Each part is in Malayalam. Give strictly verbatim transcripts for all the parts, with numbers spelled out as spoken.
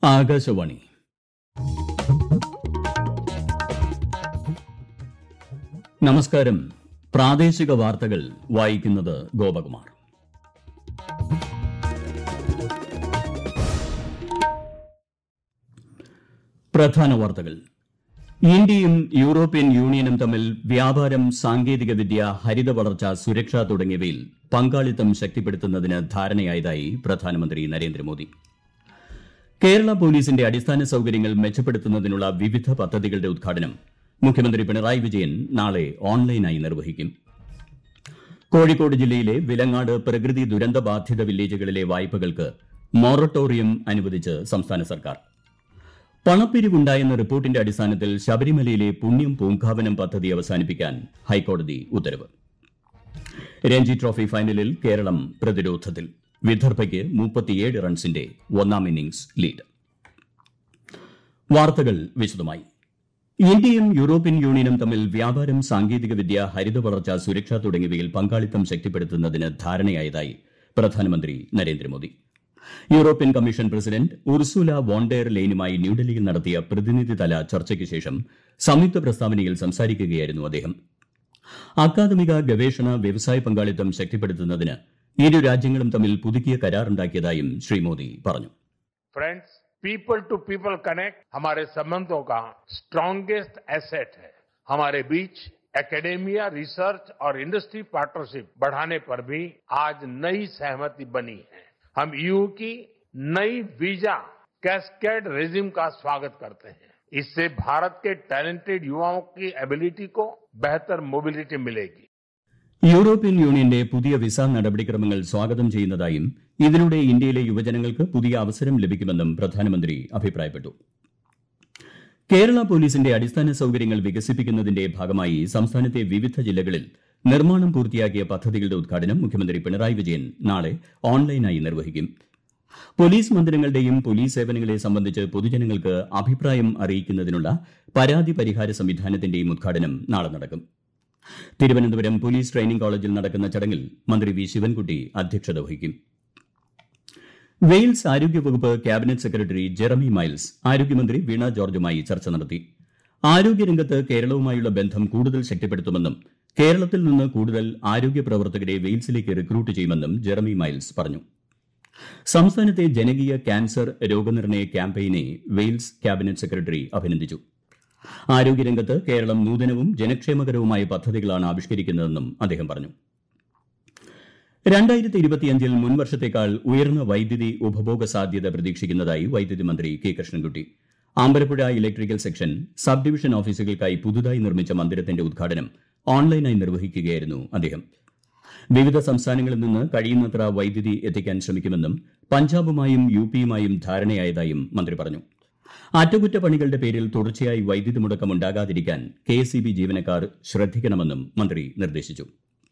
ആകാശവാണി. നമസ്കാരം. പ്രാദേശിക വാർത്തകൾ വായിക്കുന്നത് ഗോപകുമാർ. പ്രധാന വാർത്തകൾ. ഇന്ത്യയും യൂറോപ്യൻ യൂണിയനും തമ്മിൽ വ്യാപാരം, സാങ്കേതികവിദ്യ, ഹരിത വളർച്ച, സുരക്ഷ തുടങ്ങിയവയിൽ പങ്കാളിത്തം ശക്തിപ്പെടുത്തുന്നതിന് ധാരണയായതായി പ്രധാനമന്ത്രി നരേന്ദ്രമോദി. കേരള പോലീസിന്റെ അടിസ്ഥാന സൌകര്യങ്ങൾ മെച്ചപ്പെടുത്തുന്നതിനുള്ള വിവിധ പദ്ധതികളുടെ ഉദ്ഘാടനം മുഖ്യമന്ത്രി പിണറായി വിജയൻ നാളെ ഓൺലൈനായി നിർവഹിക്കും. കോഴിക്കോട് ജില്ലയിലെ വിലങ്ങാട് പ്രകൃതി ദുരന്ത ബാധിത വില്ലേജുകളിലെ വായ്പകൾക്ക് മൊറട്ടോറിയം അനുവദിച്ച് സംസ്ഥാന സർക്കാർ. പണപ്പിരിവുണ്ടായെന്ന റിപ്പോർട്ടിന്റെ അടിസ്ഥാനത്തിൽ ശബരിമലയിലെ പുണ്യം പൂങ്കാവനം പദ്ധതി അവസാനിപ്പിക്കാൻ ഹൈക്കോടതി ഉത്തരവ്. രഞ്ജി ട്രോഫി ഫൈനലിൽ കേരളം പ്രതിരോധത്തിൽ. വിദർഭയ്ക്ക് മുപ്പത്തിയേഴ് റൺസിന്റെ ഒന്നാം ഇന്നിംഗ്സ് ലീഡ്. വാർത്തകൾ വിശദമായി. ഇന്ത്യയും യൂറോപ്യൻ യൂണിയനും തമ്മിൽ വ്യാപാരം, സാങ്കേതികവിദ്യ, ഹരിത വളർച്ച, സുരക്ഷ തുടങ്ങിയവയിൽ പങ്കാളിത്തം ശക്തിപ്പെടുത്തുന്നതിന് ധാരണയായതായി പ്രധാനമന്ത്രി Narendra Modi. European commission president Ursula von der ലെയ്നുമായി ന്യൂഡൽഹിയിൽ നടത്തിയ പ്രതിനിധിതല ചർച്ചയ്ക്ക് ശേഷം സംയുക്ത പ്രസ്താവനയിൽ സംസാരിക്കുകയായിരുന്നു അദ്ദേഹം. അക്കാദമിക, ഗവേഷണ, വ്യവസായ പങ്കാളിത്തം ശക്തിപ്പെടുത്തുന്നതിന് ഇരു രാജ്യങ്ങളും തമ്മിൽ പുതുക്കിയ കരാറുണ്ടാക്കിയതായും ശ്രീ മോദി പറഞ്ഞു. Friends, people to people connect हमारे संबंधों का स्ट्रॉन्गेस्ट एसेट है. हमारे बीच एकेडेमिया, रिसर्च और इंडस्ट्री पार्टनरशिप बढ़ाने पर भी आज नई सहमति बनी है. हम ईयू की नई वीजा कैस्केड रेजिम का स्वागत करते हैं. इससे भारत के टैलेंटेड युवाओं की एबिलिटी को बेहतर मोबिलिटी मिलेगी. യൂറോപ്യൻ യൂണിയന്റെ പുതിയ വിസ നടപടിക്രമങ്ങൾ സ്വാഗതം ചെയ്യുന്നതായും ഇതിലൂടെ ഇന്ത്യയിലെ യുവജനങ്ങൾക്ക് പുതിയ അവസരം ലഭിക്കുമെന്നും പ്രധാനമന്ത്രി അഭിപ്രായപ്പെട്ടു. കേരള പോലീസിന്റെ അടിസ്ഥാന സൌകര്യങ്ങൾ വികസിപ്പിക്കുന്നതിന്റെ ഭാഗമായി സംസ്ഥാനത്തെ വിവിധ ജില്ലകളിൽ നിർമ്മാണം പൂർത്തിയാക്കിയ പദ്ധതികളുടെ ഉദ്ഘാടനം മുഖ്യമന്ത്രി പിണറായി വിജയൻ നാളെ ഓൺലൈനായി നിർവഹിക്കും. പോലീസ് മന്ദിരങ്ങളുടെയും പോലീസ് സേവനങ്ങളെ സംബന്ധിച്ച് പൊതുജനങ്ങൾക്ക് അഭിപ്രായം അറിയിക്കുന്നതിനുള്ള പരാതി പരിഹാര സംവിധാനത്തിന്റെയും ഉദ്ഘാടനം നാളെ നടക്കും. തിരുവനന്തപുരം പോലീസ് ട്രെയിനിംഗ് കോളേജിൽ നടക്കുന്ന ചടങ്ങിൽ മന്ത്രി വി ശിവൻകുട്ടി അധ്യക്ഷത വഹിക്കും. വെയിൽസ് ആരോഗ്യവകുപ്പ് ക്യാബിനറ്റ് സെക്രട്ടറി ജെറമി മൈൽസ് ആരോഗ്യമന്ത്രി വീണ ജോർജുമായി ചർച്ച നടത്തി. ആരോഗ്യരംഗത്ത് കേരളവുമായുള്ള ബന്ധം കൂടുതൽ ശക്തിപ്പെടുത്തുമെന്നും കേരളത്തിൽ നിന്ന് കൂടുതൽ ആരോഗ്യ പ്രവർത്തകരെ വെയിൽസിലേക്ക് റിക്രൂട്ട് ചെയ്യുമെന്നും ജെറമി മൈൽസ് പറഞ്ഞു. സംസ്ഥാനത്തെ ജനകീയ ക്യാൻസർ രോഗനിർണയ ക്യാമ്പയിനെ വെയിൽസ് ക്യാബിനറ്റ് സെക്രട്ടറി അഭിനന്ദിച്ചു. ആരോഗ്യരംഗത്ത് കേരളം നൂതനവും ജനക്ഷേമകരവുമായ പദ്ധതികളാണ് ആവിഷ്കരിക്കുന്നതെന്നും അദ്ദേഹം പറഞ്ഞു. രണ്ടായിരത്തി ഇരുപത്തിയഞ്ചിൽ മുൻവർഷത്തേക്കാൾ ഉയർന്ന വൈദ്യുതി ഉപഭോഗ സാധ്യത പ്രതീക്ഷിക്കുന്നതായി വൈദ്യുതി മന്ത്രി K Krishnankutty. Ambalappuzha electrical section sub division ഓഫീസുകൾക്കായി പുതുതായി നിർമ്മിച്ച മന്ദിരത്തിന്റെ ഉദ്ഘാടനം ഓൺലൈനായി നിർവഹിക്കുകയായിരുന്നു അദ്ദേഹം. വിവിധ സംസ്ഥാനങ്ങളിൽ നിന്ന് കഴിയുന്നത്ര വൈദ്യുതി എത്തിക്കാൻ ശ്രമിക്കുമെന്നും പഞ്ചാബുമായും യു പിയുമായും ധാരണയായതായും മന്ത്രി പറഞ്ഞു. അറ്റകുറ്റപ്പണികളുടെ പേരിൽ തുടർച്ചയായി വൈദ്യുതി മുടക്കം ഉണ്ടാകാതിരിക്കാൻ കെ എസ് ഇ ബി ജീവനക്കാർ ശ്രദ്ധിക്കണമെന്നും മന്ത്രി നിർദ്ദേശിച്ചു.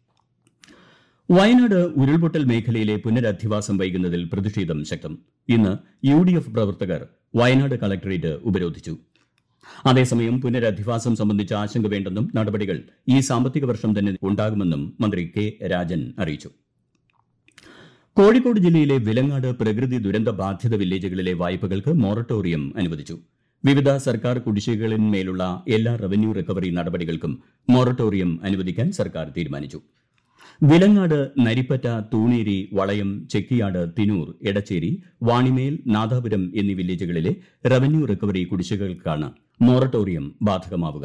വയനാട് ഉരുൾപൊട്ടൽ മേഖലയിലെ പുനരധിവാസം വൈകുന്നതിൽ പ്രതിഷേധം ശക്തം. ഇന്ന് യു ഡി എഫ് പ്രവർത്തകർ വയനാട് കളക്ടറേറ്റ് ഉപരോധിച്ചു. അതേസമയം പുനരധിവാസം സംബന്ധിച്ച ആശങ്ക വേണ്ടെന്നും നടപടികൾ ഈ സാമ്പത്തിക വർഷം തന്നെ ഉണ്ടാകുമെന്നും മന്ത്രി കെ രാജൻ അറിയിച്ചു. കോഴിക്കോട് ജില്ലയിലെ വിലങ്ങാട് പ്രകൃതി ദുരന്ത ബാധിത വില്ലേജുകളിലെ വായ്പകൾക്ക് മൊറട്ടോറിയം അനുവദിച്ചു. വിവിധ സർക്കാർ കുടിശ്ശികകളിന്മേലുള്ള എല്ലാ റവന്യൂ റിക്കവറി നടപടികൾക്കും മൊറട്ടോറിയം അനുവദിക്കാൻ സർക്കാർ തീരുമാനിച്ചു. വിലങ്ങാട്, നരിപ്പറ്റ, തൂണേരി, വളയം, ചെക്കിയാട്, തിനൂർ, എടച്ചേരി, വാണിമേൽ, നാദാപുരം എന്നീ വില്ലേജുകളിലെ റവന്യൂ റിക്കവറി കുടിശ്ശികകൾക്കാണ് മൊറട്ടോറിയം ബാധകമാവുക.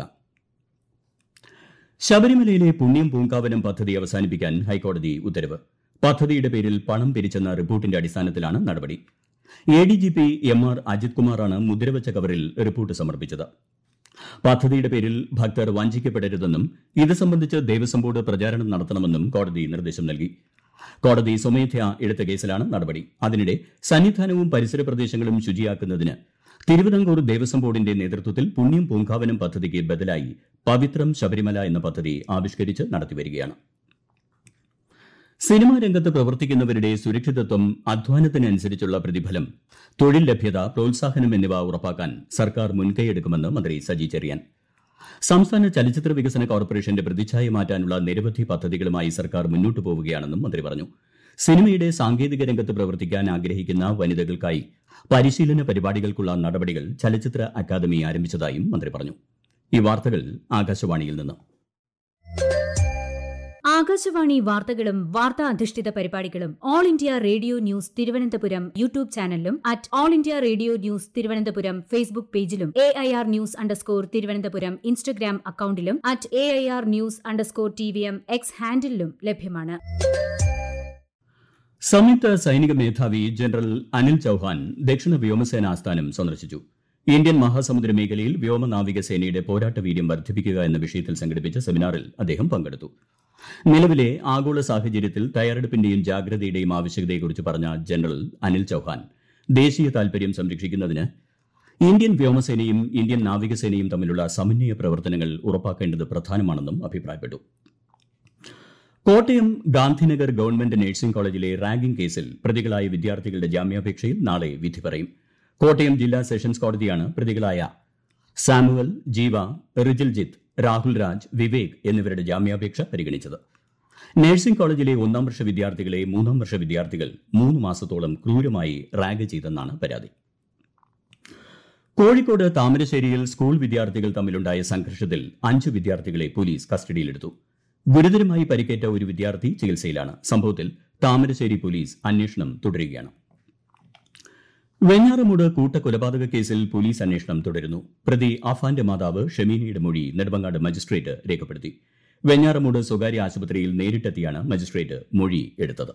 ശബരിമലയിലെ പുണ്യം പൂങ്കാവനം പദ്ധതി അവസാനിപ്പിക്കാൻ ഹൈക്കോടതി ഉത്തരവ്. പദ്ധതിയുടെ പേരിൽ പണം പിരിച്ചെന്ന റിപ്പോർട്ടിന്റെ അടിസ്ഥാനത്തിലാണ് നടപടി. A D G P M R Ajith കുമാറാണ് മുദ്രവച്ച കവറിൽ റിപ്പോർട്ട് സമർപ്പിച്ചത്. പദ്ധതിയുടെ പേരിൽ ഭക്തർ വഞ്ചിക്കപ്പെടരുതെന്നും ഇത് സംബന്ധിച്ച് ദേവസ്വം ബോർഡ് പ്രചാരണം നടത്തണമെന്നും കോടതി നിർദ്ദേശം നൽകി. കോടതി സ്വമേധയാ എടുത്ത കേസിലാണ് നടപടി. അതിനിടെ സന്നിധാനവും പരിസര പ്രദേശങ്ങളും ശുചിയാക്കുന്നതിന് തിരുവിതാംകൂർ ദേവസ്വം ബോർഡിന്റെ നേതൃത്വത്തിൽ പുണ്യം പൂങ്കാവനം പദ്ധതിക്ക് ബദലായി പവിത്രം ശബരിമല എന്ന പദ്ധതി ആവിഷ്കരിച്ച് നടത്തിവരികയാണ്. സിനിമാ രംഗത്ത് പ്രവർത്തിക്കുന്നവരുടെ സുരക്ഷിതത്വം, അധ്വാനത്തിനനുസരിച്ചുള്ള പ്രതിഫലം, തൊഴിൽ ലഭ്യത, പ്രോത്സാഹനം എന്നിവ ഉറപ്പാക്കാൻ സർക്കാർ മുൻകൈയെടുക്കുമെന്ന് മന്ത്രി സജി ചെറിയാൻ. സംസ്ഥാന ചലച്ചിത്ര വികസന കോർപ്പറേഷന്റെ പ്രതിച്ഛായ മാറ്റാനുള്ള നിരവധി പദ്ധതികളുമായി സർക്കാർ മുന്നോട്ടു പോവുകയാണെന്നും മന്ത്രി പറഞ്ഞു. സിനിമയുടെ സാങ്കേതിക രംഗത്ത് പ്രവർത്തിക്കാൻ ആഗ്രഹിക്കുന്ന വനിതകൾക്കായി പരിശീലന പരിപാടികൾക്കുള്ള നടപടികൾ ചലച്ചിത്ര അക്കാദമി ആരംഭിച്ചതായും മന്ത്രി പറഞ്ഞു. ഈ വാർത്തകൾ ആകാശവാണിയിൽ നിന്ന്. ആകാശവാണി വാർത്തകളും വാർത്താ അധിഷ്ഠിത പരിപാടികളും all India radio news Thiruvananthapuram YouTube ചാനലിലും at all India radio news Thiruvananthapuram Facebook പേജിലും A I R news underscore Thiruvananthapuram Instagram അക്കൌണ്ടിലും at A I R news underscore T V M X ഹാൻഡിലും ലഭ്യമാണ്. സംയുക്ത സൈനിക മേധാവി ജനറൽ അനിൽ ചൌഹാൻ ദക്ഷിണ വ്യോമസേന ആസ്ഥാനം സന്ദർശിച്ചു. ഇന്ത്യൻ മഹാസമുദ്ര മേഖലയിൽ വ്യോമനാവിക സേനയുടെ പോരാട്ട വീര്യം വർദ്ധിപ്പിക്കുക എന്ന വിഷയത്തിൽ സംഘടിപ്പിച്ച സെമിനാറിൽ അദ്ദേഹം പങ്കെടുത്തു. നിലവിലെ ആഗോള സാഹചര്യത്തിൽ തയ്യാറെടുപ്പിന്റെയും ജാഗ്രതയുടെയും ആവശ്യകതയെക്കുറിച്ച് പറഞ്ഞ ജനറൽ അനിൽ ചൌഹാൻ ദേശീയ താൽപര്യം സംരക്ഷിക്കുന്നതിന് ഇന്ത്യൻ വ്യോമസേനയും ഇന്ത്യൻ നാവികസേനയും തമ്മിലുള്ള സമന്വയ പ്രവർത്തനങ്ങൾ ഉറപ്പാക്കേണ്ടത് പ്രധാനമാണെന്നും അഭിപ്രായപ്പെട്ടു. കോട്ടയം ഗാന്ധിനഗർ ഗവൺമെന്റ് നഴ്സിംഗ് കോളേജിലെ റാഗിംഗ് കേസിൽ പ്രതികളായ വിദ്യാർത്ഥികളുടെ ജാമ്യാപേക്ഷയിൽ നാളെ വിധി പറയും. കോട്ടയം ജില്ലാ സെഷൻസ് കോടതിയാണ് പ്രതികളായ സാമുവൽ, ജീവ, റിജിൽജിത്ത്, രാഹുൽ രാജ്, വിവേക് എന്നിവരുടെ ജാമ്യാപേക്ഷ പരിഗണിച്ചത്. നഴ്സിംഗ് കോളേജിലെ ഒന്നാം വർഷ വിദ്യാർത്ഥികളെ മൂന്നാം വർഷ വിദ്യാർത്ഥികൾ മൂന്ന് മാസത്തോളം ക്രൂരമായി റാഗ് ചെയ്തെന്നാണ് പരാതി. കോഴിക്കോട് താമരശ്ശേരിയിൽ സ്കൂൾ വിദ്യാർത്ഥികൾ തമ്മിലുണ്ടായ സംഘർഷത്തിൽ അഞ്ച് വിദ്യാർത്ഥികളെ പോലീസ് കസ്റ്റഡിയിലെടുത്തു. ഗുരുതരമായി പരിക്കേറ്റ ഒരു വിദ്യാർത്ഥി ചികിത്സയിലാണ്. സംഭവത്തിൽ താമരശ്ശേരി പോലീസ് അന്വേഷണം തുടരുകയാണ്. വെഞ്ഞാറമൂട് കൂട്ടക്കൊലപാതക കേസിൽ പോലീസ് അന്വേഷണം തുടരുന്നു. പ്രതി അഫാന്റെ മാതാവ് ഷെമീനയുടെ മൊഴി നെടുമങ്ങാട് മജിസ്ട്രേറ്റ് രേഖപ്പെടുത്തി. വെഞ്ഞാറമൂട് സ്വകാര്യ ആശുപത്രിയിൽ നേരിട്ടെത്തിയാണ് മജിസ്ട്രേറ്റ് മൊഴി എടുത്തത്.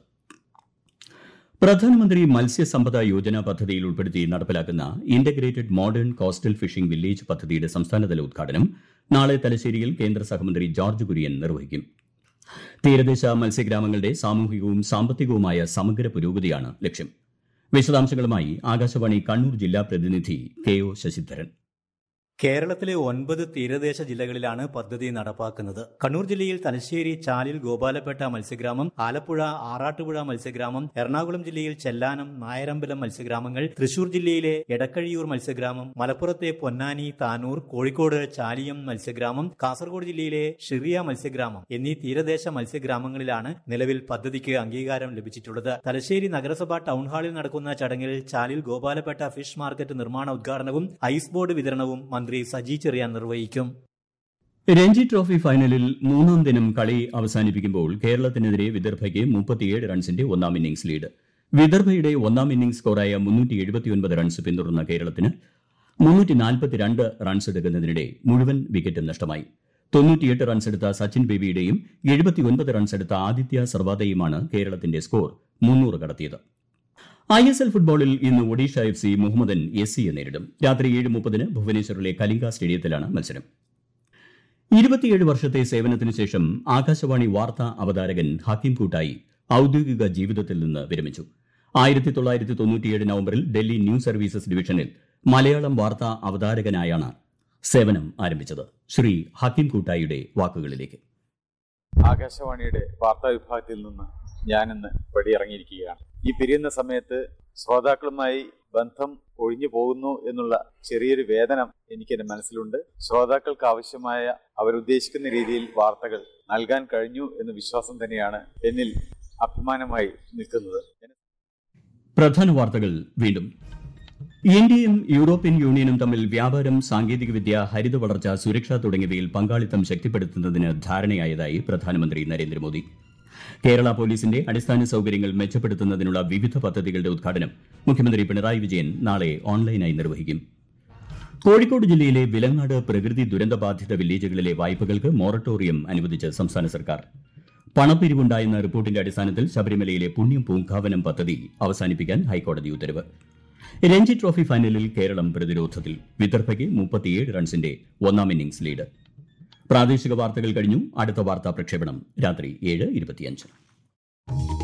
പ്രധാനമന്ത്രി മത്സ്യസമ്പദ യോജന പദ്ധതിയിൽ ഉൾപ്പെടുത്തി നടപ്പിലാക്കുന്ന integrated modern coastal fishing village പദ്ധതിയുടെ സംസ്ഥാനതല ഉദ്ഘാടനം നാളെ തലശ്ശേരിയിൽ കേന്ദ്ര സഹമന്ത്രി ജോർജ് കുര്യൻ നിർവഹിക്കും. തീരദേശ മത്സ്യഗ്രാമങ്ങളുടെ സാമൂഹികവും സാമ്പത്തികവുമായ സമഗ്ര പുരോഗതിയാണ് ലക്ഷ്യം. വിശദാംശങ്ങളുമായി ആകാശവാണി കണ്ണൂർ ജില്ലാ പ്രതിനിധി കെ ഒ ശശിധരൻ. കേരളത്തിലെ ഒൻപത് തീരദേശ ജില്ലകളിലാണ് പദ്ധതി നടപ്പാക്കുന്നത്. കണ്ണൂർ ജില്ലയിൽ തലശ്ശേരി, ചാലിൽ, ഗോപാലപേട്ട മത്സ്യഗ്രാമം, ആലപ്പുഴ, ആറാട്ടുപുഴ മത്സ്യഗ്രാമം, എറണാകുളം ജില്ലയിൽ ചെല്ലാനം, നായരമ്പലം മത്സ്യഗ്രാമങ്ങൾ, തൃശൂർ ജില്ലയിലെ എടക്കഴിയൂർ മത്സ്യഗ്രാമം, മലപ്പുറത്തെ പൊന്നാനി, താനൂർ, കോഴിക്കോട് ചാലിയം മത്സ്യഗ്രാമം, കാസർഗോഡ് ജില്ലയിലെ ഷിറിയ മത്സ്യഗ്രാമം എന്നീ തീരദേശ മത്സ്യഗ്രാമങ്ങളിലാണ് നിലവിൽ പദ്ധതിക്ക് അംഗീകാരം ലഭിച്ചിട്ടുള്ളത്. തലശ്ശേരി നഗരസഭ ടൗൺ ഹാളിൽ നടക്കുന്ന ചടങ്ങിൽ ചാലിൽ ഗോപാലപേട്ട ഫിഷ് മാർക്കറ്റ് നിർമ്മാണ ഉദ്ഘാടനവും ഐസ് ബോർഡ് വിതരണവും മന്ത്രി സജി ചെറിയാൻ നിർവഹിക്കും. രഞ്ജി ട്രോഫി ഫൈനലിൽ മൂന്നാം ദിനം കളി അവസാനിപ്പിക്കുമ്പോൾ കേരളത്തിനെതിരെ വിദർഭയ്ക്ക് മുപ്പത്തിയേഴ് റൺസിന്റെ ഒന്നാം ഇന്നിംഗ്സ് ലീഡ്. വിദർഭയുടെ ഒന്നാം ഇന്നിംഗ്സ് സ്കോറായ മുന്നൂറ്റി എഴുപത്തിയൊൻപത് റൺസ് പിന്തുടർന്ന കേരളത്തിന് മുന്നൂറ്റി നാൽപ്പത്തിരണ്ട് റൺസ് എടുക്കുന്നതിനിടെ മുഴുവൻ വിക്കറ്റും നഷ്ടമായി. തൊണ്ണൂറ്റിയെട്ട് റൺസ് എടുത്ത സച്ചിൻ ബേബിയുടെയും എഴുപത്തിയൊൻപത് റൺസ് എടുത്ത ആദിത്യ സർവാദയുമാണ് കേരളത്തിന്റെ സ്കോർ മുന്നൂറ് കടത്തിയത്. ഐ എസ് എൽ ഫുട്ബോളിൽ ഇന്ന് Odisha F C Mohammedan S സിയെ നേരിടും. രാത്രി ഏഴ് മുപ്പതിന് ഭുവനേശ്വറിലെ കലിംഗ സ്റ്റേഡിയത്തിലാണ് മത്സരം. ഇരുപത്തിയേഴ് വർഷത്തെ സേവനത്തിനു ശേഷം ആകാശവാണി വാർത്താ അവതാരകൻ ഹക്കീം കൂട്ടായി ഔദ്യോഗിക ജീവിതത്തിൽ നിന്ന് വിരമിച്ചു. ആയിരത്തി തൊള്ളായിരത്തി തൊണ്ണൂറ്റിയേഴ് നവംബറിൽ ഡൽഹി ന്യൂസ് സർവീസസ് ഡിവിഷനിൽ മലയാളം വാർത്താ അവതാരകനായാണ് സേവനം ആരംഭിച്ചത്. ശ്രീ ഹക്കീം കൂട്ടായിയുടെ വാക്കുകളിലേക്ക്. ആകാശവാണിയുടെ വാർത്താ വിഭാഗത്തിൽ നിന്ന് ഞാനിന്ന് പടിയിറങ്ങിയിരിക്കുകയാണ്. ഈ പിരിയുന്ന സമയത്ത് ശ്രോതാക്കളുമായി ബന്ധം ഒഴിഞ്ഞു പോകുന്നു എന്നുള്ള ചെറിയൊരു വേദന എനിക്ക് എന്റെ മനസ്സിലുണ്ട്. ശ്രോതാക്കൾക്ക് ആവശ്യമായ അവരുദ്ദേശിക്കുന്ന രീതിയിൽ വാർത്തകൾ നൽകാൻ കഴിഞ്ഞു എന്ന വിശ്വാസം തന്നെയാണ് എന്നിൽ അഭിമാനമായി നിൽക്കുന്നത്. പ്രധാന വാർത്തകൾ വീണ്ടും. ഇന്ത്യയും യൂറോപ്യൻ യൂണിയനും തമ്മിൽ വ്യാപാരം, സാങ്കേതികവിദ്യ, ഹരിത വളർച്ച, സുരക്ഷ തുടങ്ങിയവയിൽ പങ്കാളിത്തം ശക്തിപ്പെടുത്തുന്നതിന് ധാരണയായതായി പ്രധാനമന്ത്രി നരേന്ദ്രമോദി. കേരള പോലീസിന്റെ അടിസ്ഥാന സൌകര്യങ്ങൾ മെച്ചപ്പെടുത്തുന്നതിനുള്ള വിവിധ പദ്ധതികളുടെ ഉദ്ഘാടനം മുഖ്യമന്ത്രി പിണറായി വിജയൻ നാളെ ഓൺലൈനായി നിർവഹിക്കും. കോഴിക്കോട് ജില്ലയിലെ വിലങ്ങാട് പ്രകൃതി ദുരന്തബാധിത വില്ലേജുകളിലെ വായ്പകൾക്ക് മൊറട്ടോറിയം അനുവദിച്ച് സംസ്ഥാന സർക്കാർ. പണപ്പിരിവുണ്ടായെന്ന റിപ്പോർട്ടിന്റെ അടിസ്ഥാനത്തിൽ ശബരിമലയിലെ പുണ്യം പൂങ്കാവനം പദ്ധതി അവസാനിപ്പിക്കാൻ ഹൈക്കോടതി ഉത്തരവ്. രഞ്ജി ട്രോഫി ഫൈനലിൽ കേരളം പ്രതിരോധത്തിൽ. വിദർഭയ്ക്ക് മുപ്പത്തിയേഴ് റൺസിന്റെ ഒന്നാം ഇന്നിംഗ്സ് ലീഡ്. പ്രാദേശിക വാർത്തകൾ കഴിഞ്ഞു. അടുത്ത വാർത്താ പ്രക്ഷേപണം രാത്രി ഏഴ് ഇരുപത്തിയഞ്ച്.